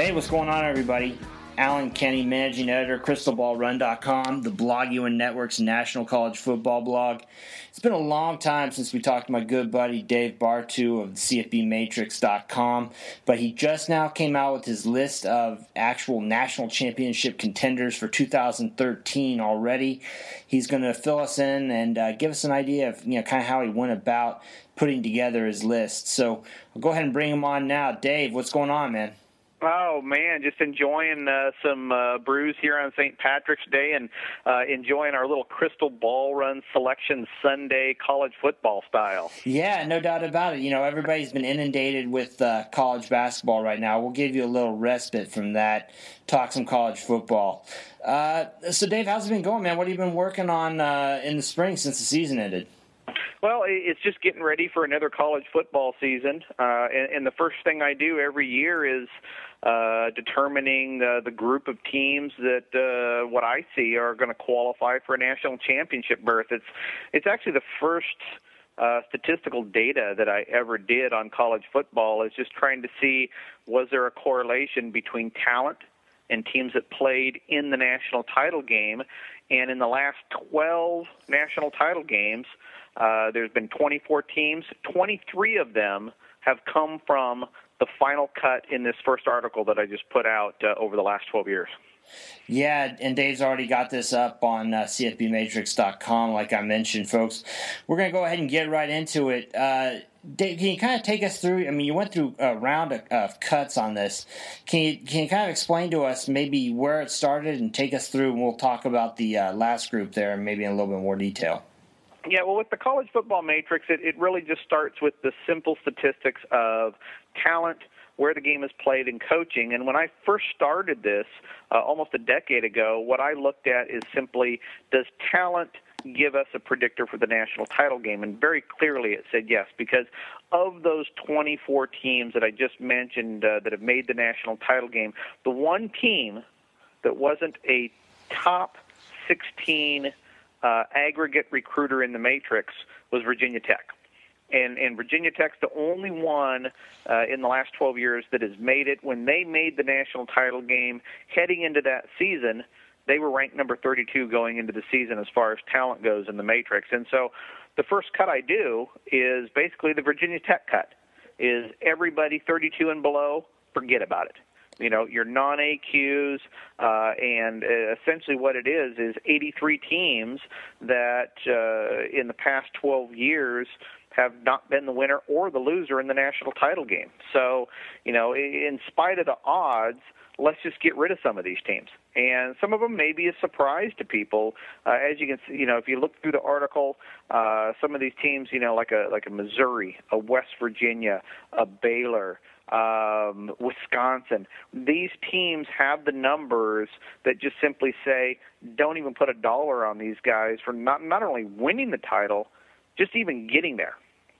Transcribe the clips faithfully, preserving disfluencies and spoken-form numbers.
Hey, what's going on, everybody? Alan Kenny, managing editor, crystal ball run dot com, the Blog U N Network's national college football blog. It's been a long time since we talked to my good buddy Dave Bartoo of C F B matrix dot com, but he just now came out with his list of actual national championship contenders for two thousand thirteen already. He's going to fill us in and uh, give us an idea of, you know, kind of how he went about putting together his list. So I'll go ahead and bring him on now. Dave, what's going on, man? Oh, man, just enjoying uh, some uh, brews here on Saint Patrick's Day and uh, enjoying our little crystal ball run selection Sunday college football style. Yeah, no doubt about it. You know, everybody's been inundated with uh, college basketball right now. We'll give you a little respite from that, talk some college football. Uh, so, Dave, how's it been going, man? What have you been working on uh, in the spring since the season ended? Well, it's just getting ready for another college football season, uh, and, and the first thing I do every year is uh, determining uh, the group of teams that uh, what I see are going to qualify for a national championship berth. It's it's actually the first uh, statistical data that I ever did on college football, is just trying to see, was there a correlation between talent and teams that played in the national title game. And in the last twelve national title games, Uh, there's been twenty-four teams. twenty-three of them have come from the final cut in this first article that I just put out uh, over the last twelve years. Yeah, and Dave's already got this up on uh, C F B matrix dot com, like I mentioned, folks. We're going to go ahead and get right into it. Uh, Dave, can you kind of take us through, I mean, you went through a round of, of cuts on this. Can you, can you kind of explain to us maybe where it started and take us through, and we'll talk about the uh, last group there maybe in a little bit more detail. Yeah, well, with the college football matrix, it, it really just starts with the simple statistics of talent, where the game is played, and coaching. And when I first started this uh, almost a decade ago, what I looked at is simply, does talent give us a predictor for the national title game? And very clearly it said yes, because of those twenty-four teams that I just mentioned uh, that have made the national title game, the one team that wasn't a top sixteen Uh, aggregate recruiter in the matrix was Virginia Tech. And, and Virginia Tech's the only one uh, in the last twelve years that has made it. When they made the national title game, heading into that season, they were ranked number thirty-two going into the season as far as talent goes in the matrix. And so the first cut I do is basically the Virginia Tech cut, is everybody thirty-two and below, forget about it. You know, your non-A Qs, uh, and uh, essentially what it is is eighty-three teams that uh, in the past twelve years have not been the winner or the loser in the national title game. So, you know, in spite of the odds, let's just get rid of some of these teams. And some of them may be a surprise to people. Uh, as you can see, you know, if you look through the article, uh, some of these teams, you know, like a like a Missouri, a West Virginia, a Baylor, Um, Wisconsin, these teams have the numbers that just simply say, don't even put a dollar on these guys for not, not only winning the title, just even getting there.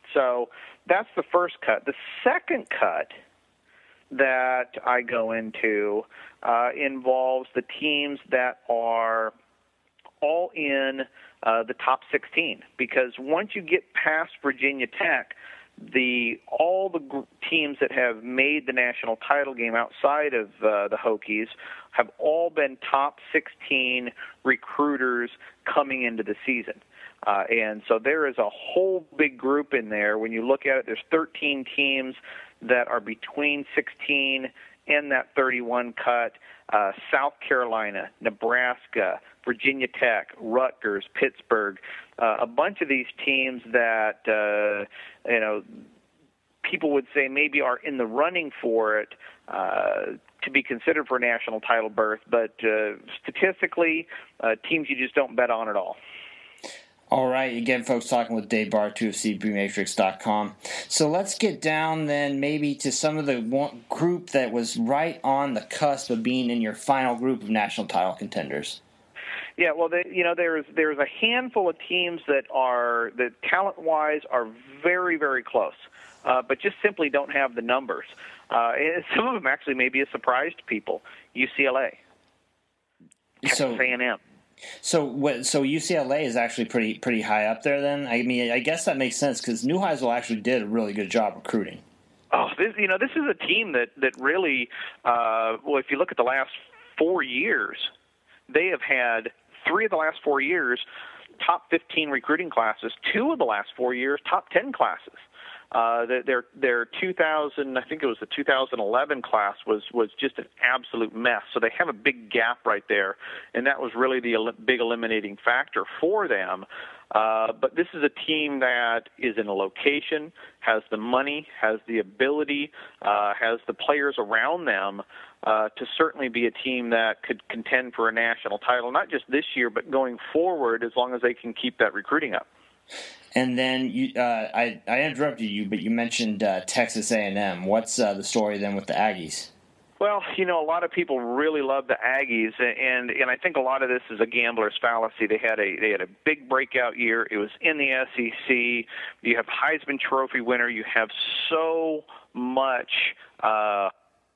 So that's the first cut. The second cut that I go into uh, involves the teams that are all in uh, the top sixteen, because once you get past Virginia Tech, the all the gr- teams that have made the national title game outside of uh, the Hokies have all been top sixteen recruiters coming into the season. Uh, and so there is a whole big group in there. When you look at it, there's thirteen teams that are between sixteen and that thirty-one cut. Uh, South Carolina, Nebraska, Virginia Tech, Rutgers, Pittsburgh, uh, a bunch of these teams that, uh, you know, people would say maybe are in the running for it uh, to be considered for a national title berth, but uh, statistically, uh, teams you just don't bet on at all. All right, again, folks, talking with Dave Bartoo of C F B matrix dot com. So let's get down then maybe to some of the one group that was right on the cusp of being in your final group of national title contenders. Yeah, well, they, you know, there's there's a handful of teams that are that talent-wise are very, very close, uh, but just simply don't have the numbers. Uh, and some of them actually may be a surprise to people. U C L A, Texas so, A and M. So what? So U C L A is actually pretty pretty high up there. Then I mean, I guess that makes sense because Neuheisel actually did a really good job recruiting. Oh, This, you know, this is a team that that really, uh, well, if you look at the last four years, they have had three of the last four years top fifteen recruiting classes. Two of the last four years, top ten classes. Uh, their their two thousand, I think it was the two thousand eleven class was was just an absolute mess. So they have a big gap right there, and that was really the el- big eliminating factor for them. Uh, but this is a team that is in a location, has the money, has the ability, uh, has the players around them uh, to certainly be a team that could contend for a national title, not just this year, but going forward, as long as they can keep that recruiting up. And then you, uh, I, I interrupted you, but you mentioned uh, Texas A and M. What's uh, the story then with the Aggies? Well, you know, a lot of people really love the Aggies, and and I think a lot of this is a gambler's fallacy. They had a they had a big breakout year. It was in the S E C. You have Heisman Trophy winner. You have so much uh,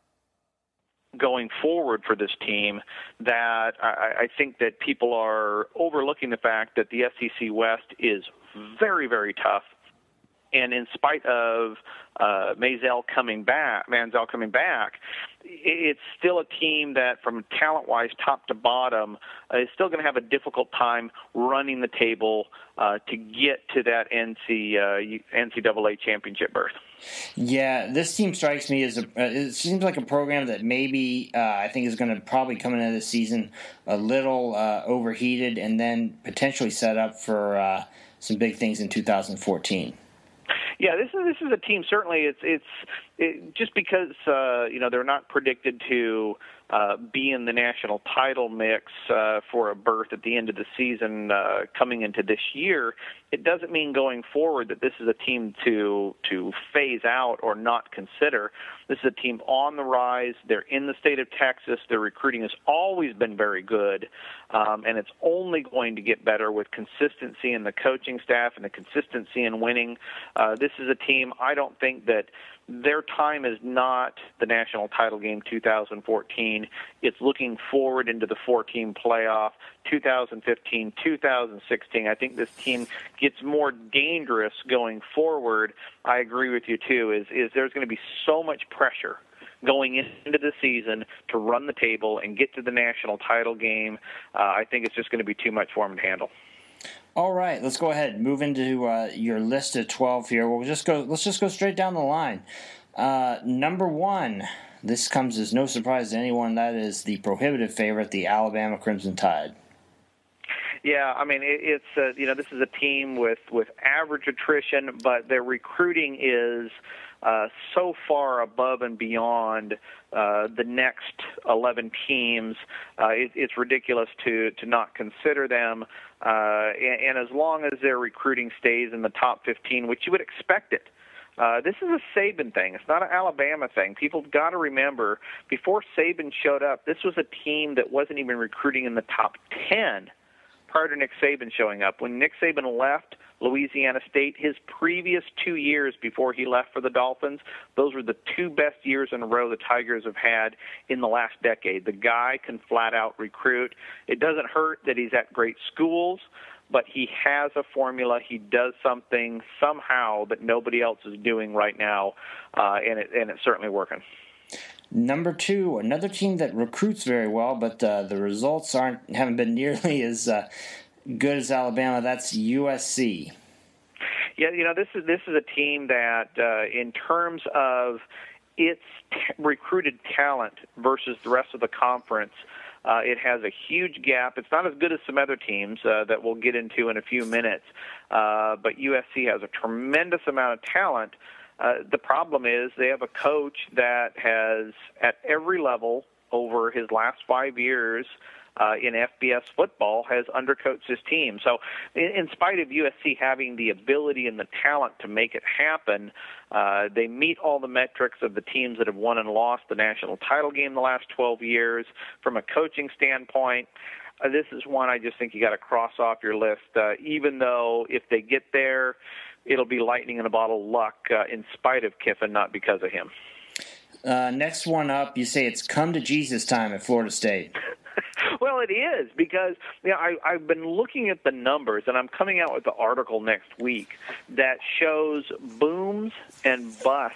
going forward for this team that I, I think that people are overlooking the fact that the S E C West is very, very tough. And in spite of uh, Manziel coming back, Manziel coming back, it's still a team that, from talent-wise, top to bottom, uh, is still going to have a difficult time running the table uh, to get to that N C double A championship berth. Yeah, this team strikes me as a. Uh, it seems like a program that maybe uh, I think is going to probably come into this season a little uh, overheated, and then potentially set up for uh, some big things in two thousand fourteen. Yeah, this is this is a team. Certainly, it's it's it, just because uh, you know they're not predicted to uh, be in the national title mix uh, for a berth at the end of the season uh, coming into this year. It doesn't mean going forward that this is a team to to phase out or not consider. This is a team on the rise. They're in the state of Texas. Their recruiting has always been very good, um, and it's only going to get better with consistency in the coaching staff and the consistency in winning. Uh, this is a team, I don't think that their time is not the national title game two thousand fourteen. It's looking forward into the four-team playoff, two thousand fifteen, two thousand sixteen. I think this team gets more dangerous going forward. I agree with you, too, is, is there's going to be so much pressure going into the season to run the table and get to the national title game. Uh, I think it's just going to be too much for them to handle. All right, let's go ahead and move into uh, your list of twelve here. We'll just go. Let's just go straight down the line. Uh, number one, this comes as no surprise to anyone. That is the prohibitive favorite, the Alabama Crimson Tide. Yeah, I mean it, it's uh, you know this is a team with with average attrition, but their recruiting is uh, so far above and beyond uh, the next eleven teams. Uh, it, it's ridiculous to to not consider them. Uh, and, and as long as their recruiting stays in the top fifteen, which you would expect it. Uh, this is a Saban thing. It's not an Alabama thing. People have got to remember, before Saban showed up, this was a team that wasn't even recruiting in the top ten prior to Nick Saban showing up. When Nick Saban left Louisiana State, his previous two years before he left for the Dolphins, those were the two best years in a row the Tigers have had in the last decade. The guy can flat out recruit. It doesn't hurt that he's at great schools, but he has a formula. He does something somehow that nobody else is doing right now, uh, and, it, and it's certainly working. Number two, another team that recruits very well, but uh, the results aren't haven't been nearly as uh, good as Alabama. That's U S C. Yeah, you know this is this is a team that, uh, in terms of its t- recruited talent versus the rest of the conference, uh, it has a huge gap. It's not as good as some other teams uh, that we'll get into in a few minutes, uh, but U S C has a tremendous amount of talent. Uh, the problem is they have a coach that has, at every level over his last five years uh, in F B S football, has undercoached his team. So in, in spite of U S C having the ability and the talent to make it happen, uh, they meet all the metrics of the teams that have won and lost the national title game the last twelve years. From a coaching standpoint, uh, this is one I just think you got to cross off your list, uh, even though if they get there, it'll be lightning in a bottle of luck uh, in spite of Kiffin, not because of him. Uh, next one up, you say it's come to Jesus time at Florida State. Well, it is, because you know, I, I've been looking at the numbers, and I'm coming out with the article next week that shows booms and busts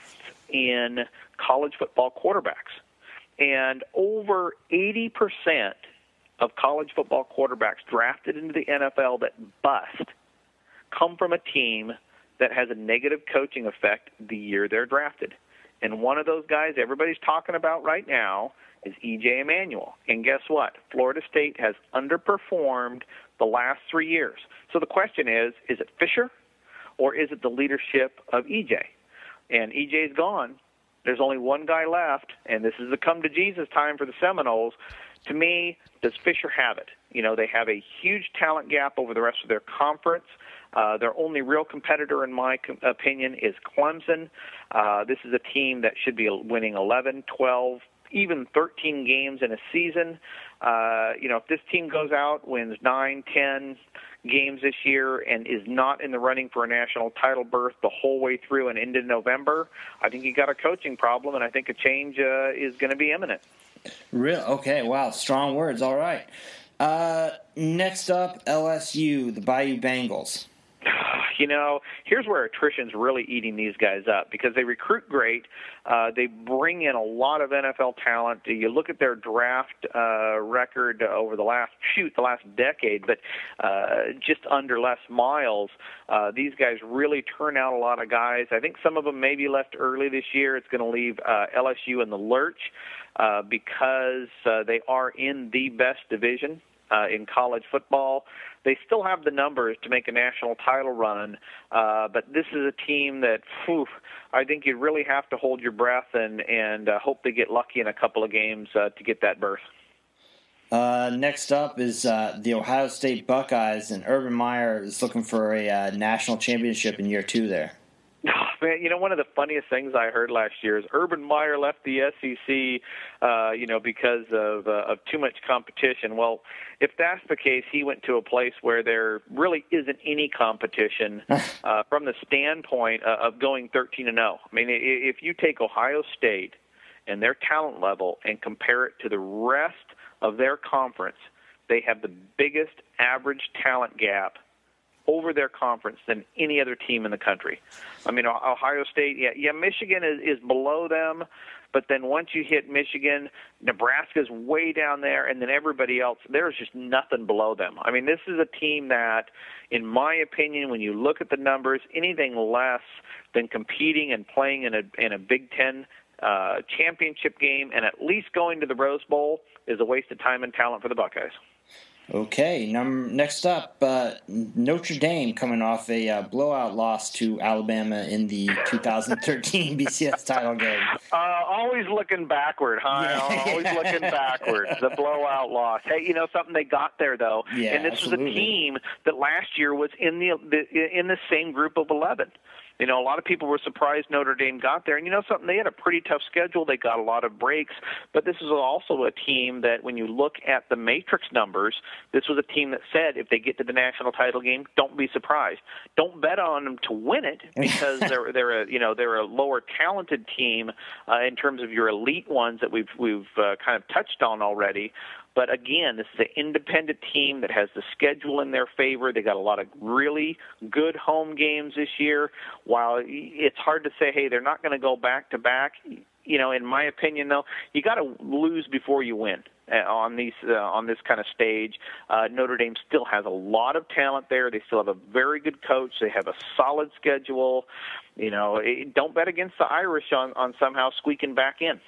in college football quarterbacks. And over eighty percent of college football quarterbacks drafted into the N F L that bust come from a team that has a negative coaching effect the year they're drafted. And one of those guys everybody's talking about right now is E J Emanuel. And guess what? Florida State has underperformed the last three years. So the question is, is it Fisher or is it the leadership of E J? And E J's gone. There's only one guy left, and this is the come-to-Jesus time for the Seminoles. To me, does Fisher have it? You know, they have a huge talent gap over the rest of their conference. Uh, their only real competitor, in my com- opinion, is Clemson. Uh, this is a team that should be winning eleven, twelve, even thirteen games in a season. Uh, you know, if this team goes out, wins nine, ten games this year, and is not in the running for a national title berth the whole way through and into November, I think you got a coaching problem, and I think a change uh, is going to be imminent. Real okay, wow, strong words. All right. Uh, next up, L S U, the Bayou Bengals. You know, here's where attrition's really eating these guys up because they recruit great. Uh, they bring in a lot of N F L talent. You look at their draft uh, record over the last, shoot, the last decade, but uh, just under Les Miles, uh, these guys really turn out a lot of guys. I think some of them maybe left early this year. It's going to leave uh, L S U in the lurch uh, because uh, they are in the best division uh, in college football. They still have the numbers to make a national title run, uh, but this is a team that, whew, I think you really have to hold your breath and, and uh, hope they get lucky in a couple of games uh, to get that berth. Uh, next up is uh, the Ohio State Buckeyes, and Urban Meyer is looking for a uh, national championship in year two there. Man, you know, one of the funniest things I heard last year is Urban Meyer left the S E C, uh, you know, because of uh, of too much competition. Well, if that's the case, he went to a place where there really isn't any competition uh, from the standpoint uh, of going thirteen and oh. I mean, if you take Ohio State and their talent level and compare it to the rest of their conference, they have the biggest average talent gap over their conference than any other team in the country. I mean, Ohio State, yeah, yeah, Michigan is, is below them, but then once you hit Michigan, Nebraska's way down there, and then everybody else, there's just nothing below them. I mean, this is a team that, in my opinion, when you look at the numbers, anything less than competing and playing in a in a Big Ten uh, championship game and at least going to the Rose Bowl is a waste of time and talent for the Buckeyes. Okay, num- next up, uh, Notre Dame coming off a uh, blowout loss to Alabama in the two thousand thirteen B C S title game. Uh, always looking backward, huh? Yeah. Always looking backward. The blowout loss. Hey, you know something? They got there though, yeah, and this absolutely. was a team that last year was in the, the in the same group of eleven. You know, a lot of people were surprised Notre Dame got there. And you know something? They had a pretty tough schedule. They got a lot of breaks. But this is also a team that when you look at the matrix numbers, this was a team that said if they get to the national title game, don't be surprised. Don't bet on them to win it because they're they're a you know they're a lower talented team uh, in terms of your elite ones that we've we've uh, kind of touched on already. But again, this is an independent team that has the schedule in their favor. They got a lot of really good home games this year. While it's hard to say, hey, they're not going to go back to back. You know, in my opinion, though, you got to lose before you win on these uh, on this kind of stage. Uh, Notre Dame still has a lot of talent there. They still have a very good coach. They have a solid schedule. You know, don't bet against the Irish on, on somehow squeaking back in.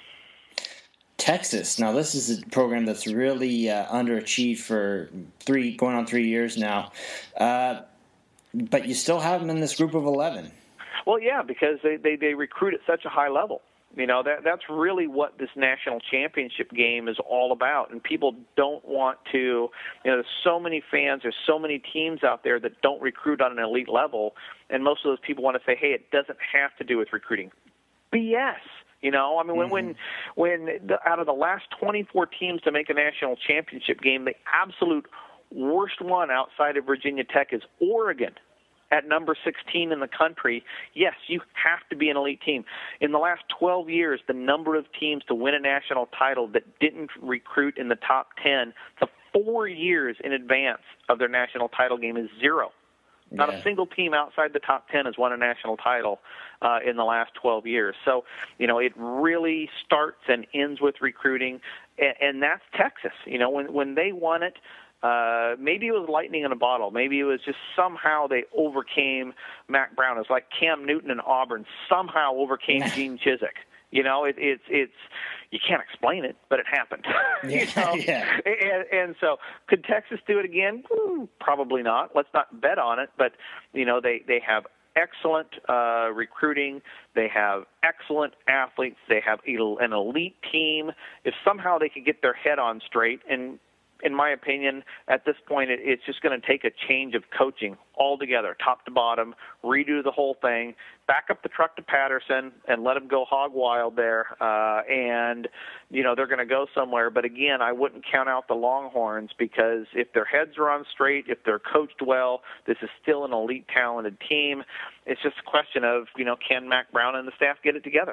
Texas. Now, this is a program that's really uh, underachieved for three, going on three years now. Uh, but you still have them in this group of eleven. Well, yeah, because they, they, they recruit at such a high level. You know, that that's really what this national championship game is all about. And people don't want to, you know, there's so many fans, there's so many teams out there that don't recruit on an elite level. And most of those people want to say, hey, it doesn't have to do with recruiting. B S. You know, I mean, when mm-hmm. when, when the, out of the last twenty-four teams to make a national championship game, the absolute worst one outside of Virginia Tech is Oregon at number sixteen in the country. Yes, you have to be an elite team. In the last twelve years, the number of teams to win a national title that didn't recruit in the top ten, the four years in advance of their national title game is zero. Not yeah. a single team outside the top ten has won a national title uh, in the last twelve years. So, you know, it really starts and ends with recruiting, and, and that's Texas. You know, when when they won it, uh, maybe it was lightning in a bottle. Maybe it was just somehow they overcame Mack Brown. It's like Cam Newton and Auburn somehow overcame Gene Chizik. You know, it, it's it's you can't explain it, but it happened. Yeah, you know? yeah. And, and so, could Texas do it again? Hmm, probably not. Let's not bet on it. But you know, they they have excellent uh, recruiting. They have excellent athletes. They have an elite team. If somehow they could get their head on straight, and in my opinion, at this point, it, it's just going to take a change of coaching altogether, top to bottom, redo the whole thing, back up the truck to Patterson, and let them go hog wild there. Uh, and, you know, they're going to go somewhere. But, again, I wouldn't count out the Longhorns because if their heads are on straight, if they're coached well, this is still an elite, talented team. It's just a question of, you know, can Mack Brown and the staff get it together?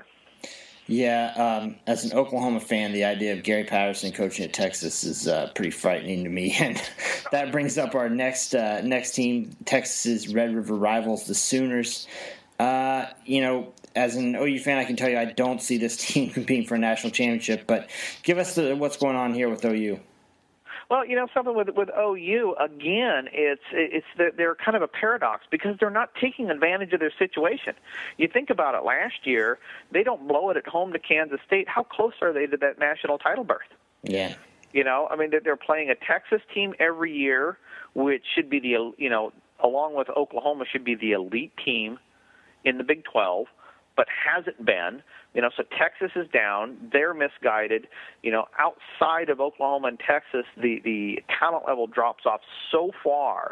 Yeah, um, as an Oklahoma fan, the idea of Gary Patterson coaching at Texas is uh, pretty frightening to me. And that brings up our next uh, next team, Texas's Red River rivals, the Sooners. Uh, you know, as an O U fan, I can tell you I don't see this team competing for a national championship. But give us the, what's going on here with O U. Well, you know, something with with O U, again, it's it's they're kind of a paradox because they're not taking advantage of their situation. You think about it, last year, they don't blow it at home to Kansas State. How close are they to that national title berth? Yeah. You know, I mean, they're playing a Texas team every year, which should be the, you know, along with Oklahoma, should be the elite team in the Big twelve, but hasn't been. You know, so Texas is down. They're misguided. You know, outside of Oklahoma and Texas, the, the talent level drops off so far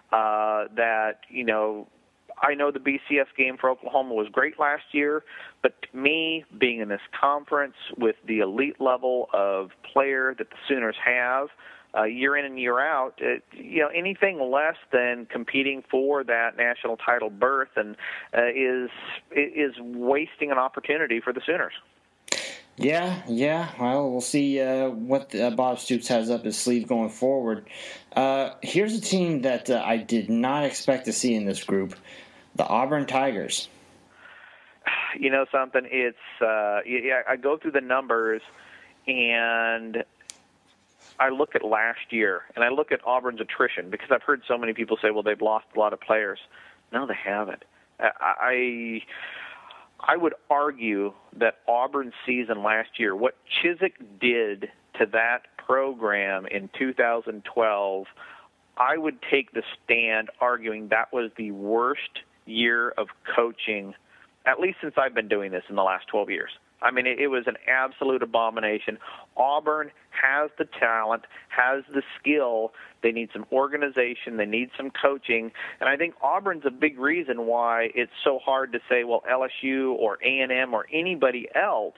uh, that, you know, I know the B C S game for Oklahoma was great last year, but to me, being in this conference with the elite level of player that the Sooners have, Uh, year in and year out, it, you know, anything less than competing for that national title berth and uh, is is wasting an opportunity for the Sooners. Yeah, yeah. Well, we'll see uh, what uh, Bob Stoops has up his sleeve going forward. Uh, here's a team that uh, I did not expect to see in this group, the Auburn Tigers. You know something? It's uh, yeah. I go through the numbers and I look at last year, and I look at Auburn's attrition because I've heard so many people say, well, they've lost a lot of players. No, they haven't. I I would argue that Auburn's season last year, what Chizik did to that program in two thousand twelve, I would take the stand arguing that was the worst year of coaching, at least since I've been doing this in the last twelve years. I mean, it, it was an absolute abomination. Auburn has the talent, has the skill. They need some organization. They need some coaching. And I think Auburn's a big reason why it's so hard to say, well, L S U or A and M or anybody else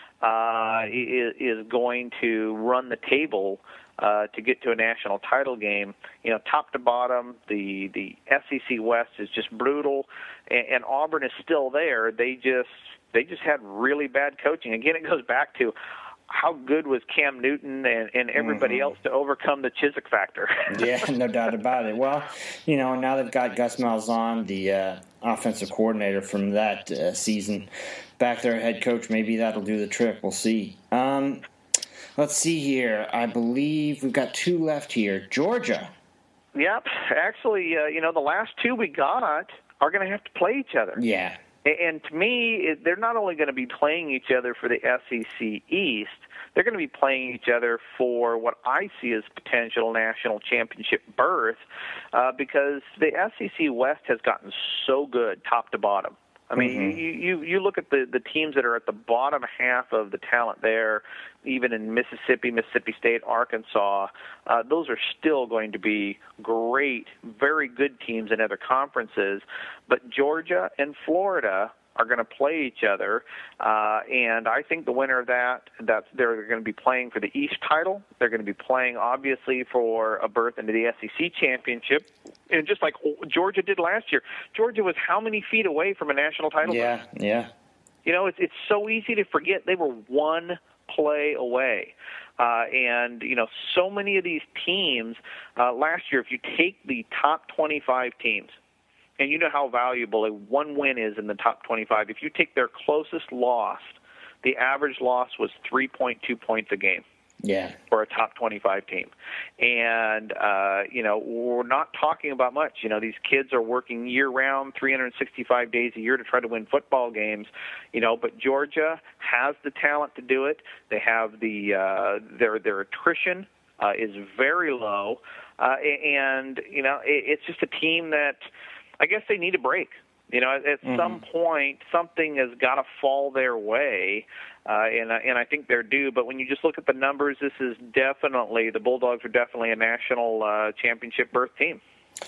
uh, is, is going to run the table uh, to get to a national title game. You know, top to bottom, the, the S E C West is just brutal, and, and Auburn is still there. They just... They just had really bad coaching. Again, it goes back to how good was Cam Newton and, and everybody mm-hmm. else to overcome the Chizik factor. Yeah, no doubt about it. Well, you know, now they've got Gus Malzahn, the uh, offensive coordinator from that uh, season, back there, head coach. Maybe that'll do the trick. We'll see. Um, let's see here. I believe we've got two left here. Georgia. Yep. Actually, uh, you know, the last two we got are going to have to play each other. Yeah. And to me, they're not only going to be playing each other for the S E C East, they're going to be playing each other for what I see as potential national championship berth uh, because the S E C West has gotten so good top to bottom. I mean, mm-hmm. you, you you look at the, the teams that are at the bottom half of the talent there, even in Mississippi, Mississippi State, Arkansas, uh, those are still going to be great, very good teams in other conferences. But Georgia and Florida are going to play each other, uh, and I think the winner of that, that's, they're going to be playing for the East title. They're going to be playing, obviously, for a berth into the S E C championship, and just like Georgia did last year. Georgia was how many feet away from a national title? Yeah, berth? yeah. You know, it's, it's so easy to forget they were one play away. Uh, and, you know, so many of these teams uh, last year, if you take the top twenty-five teams, and you know how valuable a one win is in the top twenty-five. If you take their closest loss, the average loss was three point two points a game. Yeah. For a top twenty-five team. And, uh, you know, we're not talking about much. You know, these kids are working year-round, three hundred sixty-five days a year to try to win football games, you know, but Georgia has the talent to do it. They have the, uh, their, their attrition uh, is very low. Uh, and, you know, it, it's just a team that I guess they need a break. You know, at, at mm-hmm. some point, something has got to fall their way, uh, and, and I think they're due. But when you just look at the numbers, this is definitely, the Bulldogs are definitely a national uh, championship berth team.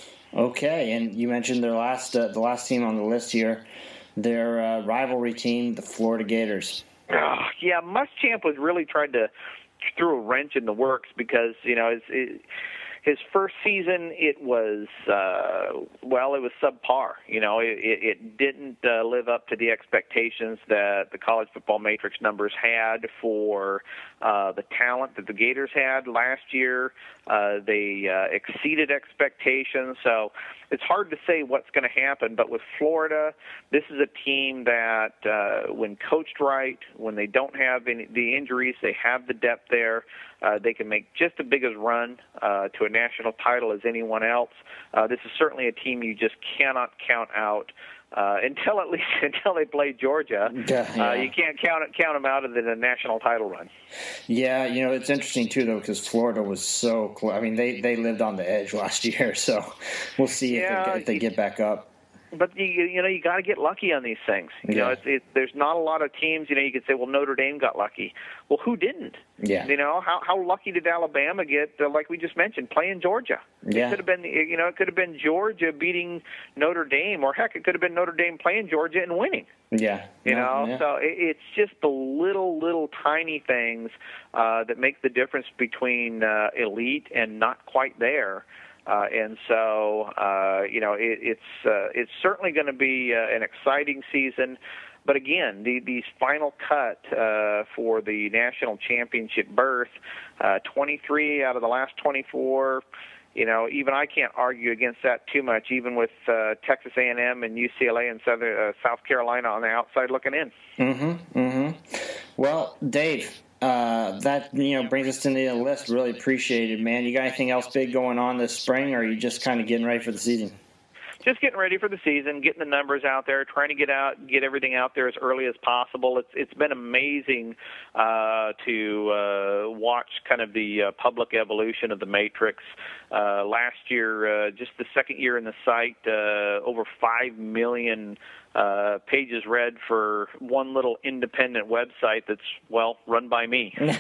Okay, and you mentioned their last, uh, the last team on the list here, their uh, rivalry team, the Florida Gators. Oh, yeah, Muschamp was really trying to throw a wrench in the works because, you know, it's, it, his first season, it was, uh, well, it was subpar. You know, it, it didn't uh, live up to the expectations that the college football matrix numbers had for uh, the talent that the Gators had last year. Uh, they uh, exceeded expectations. So it's hard to say what's going to happen. But with Florida, this is a team that uh, when coached right, when they don't have any, the injuries, they have the depth there. Uh, they can make just as big a run uh, to a national title as anyone else. Uh, this is certainly a team you just cannot count out uh, until at least until they play Georgia. Yeah, yeah. Uh, you can't count count them out of the, the national title run. Yeah, you know, it's interesting too though because Florida was so close. I mean, they they lived on the edge last year, so we'll see yeah, if, they, if they get back up. But you you know you got to get lucky on these things. You yeah. know, it's, it, there's not a lot of teams. You know, you could say, well, Notre Dame got lucky. Well, who didn't? Yeah. You know, how how lucky did Alabama get? Uh, like we just mentioned, playing Georgia. Yeah. It could have been you know it could have been Georgia beating Notre Dame, or heck, it could have been Notre Dame playing Georgia and winning. Yeah. You no, know, yeah. so it, it's just the little little tiny things uh, that make the difference between uh, elite and not quite there. Uh, and so, uh, you know, it, it's uh, it's certainly going to be uh, an exciting season. But again, the, these final cut uh, for the national championship berth, uh, twenty-three out of the last twenty-four. You know, even I can't argue against that too much, even with uh, Texas A and M and U C L A and Southern, uh, South Carolina on the outside looking in. Mm-hmm, mm-hmm. Well, Dave, uh, that, you know, brings us to the end of the list. Really appreciate it, man. You got anything else big going on this spring, or are you just kind of getting ready for the season? Just getting ready for the season, getting the numbers out there, trying to get out, get everything out there as early as possible. It's it's been amazing uh, to uh, watch kind of the uh, public evolution of the Matrix. Uh, last year, uh, just the second year in the site, uh, over five million uh, pages read for one little independent website that's, well, run by me. So,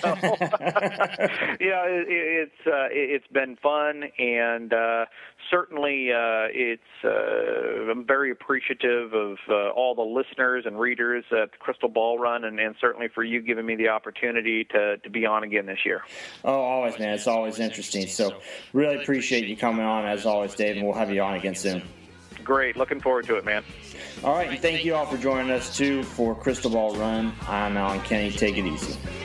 yeah, it, it's uh, it's been fun, and uh, certainly uh, it's uh, I'm very appreciative of uh, all the listeners and readers at the Crystal Ball Run, and, and certainly for you giving me the opportunity to, to be on again this year. Oh, always, man. It's always interesting. So really appreciate you coming on, as always, Dave, and we'll have you on again soon. Great. Looking forward to it, man. All right, and thank you all for joining us, too, for Crystal Ball Run. I'm Alan Kenny. Take it easy.